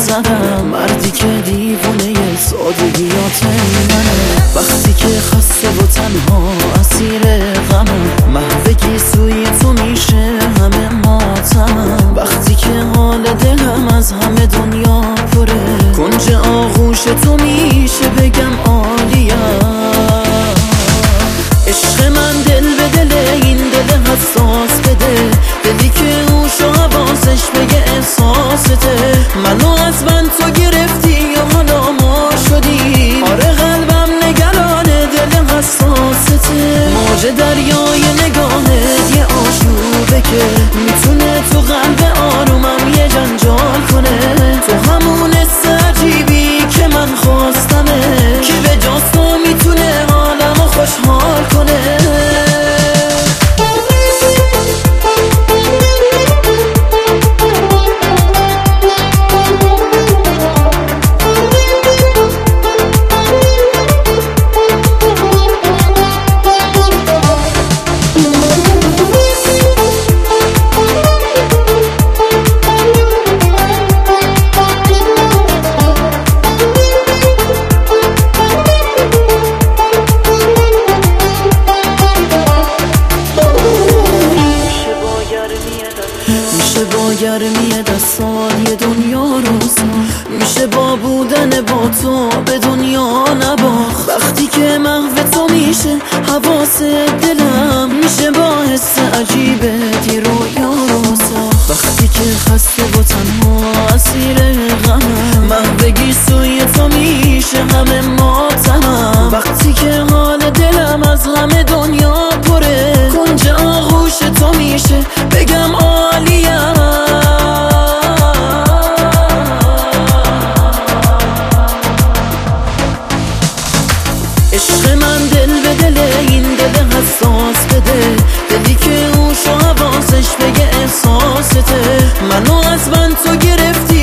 زدم، مردی که دیوونه سادگیات منه. وقتی که خسته و تنها اسیر غمم، محو سوی تو میشه همه ماتمم. وقتی که حال دلم از همه دنیا پره، کنج آغوش تو میشه بگم عالیم. عشق من دل به دل این دل حساس بده، دلی که اوشو حواسش بگه احساسته. منو از من تو گرفتی یا حالا ما شدیم، آره قلبم نگرانه دل حساسته. موج دریای نگاهت یه آشوبه که میتونه تو قلب آرومم یه جنجال کنه. تو همون حس عجیبی که من خواستمه، که به جاز تو میتونه حالمو خوشحال کنه. میشه با گرمی دستان یه دنیا روزا، میشه با بودن با تو به دنیا نباخت. وقتی که محو تو میشه حواس دلم، میشه با حس عجیبه دی رویا روزا. وقتی که خسته و تنها اسیر غمم، محو سوی تو میشه همه ماتمم. وقتی که حال دلم از همه دنیا پره، کنج آغوش تو میشه بگم عالیم. عشق من دل به دل این دل حساس بده، دلی که اوشو حواسش بگه احساسته. منو از من تو گرفتی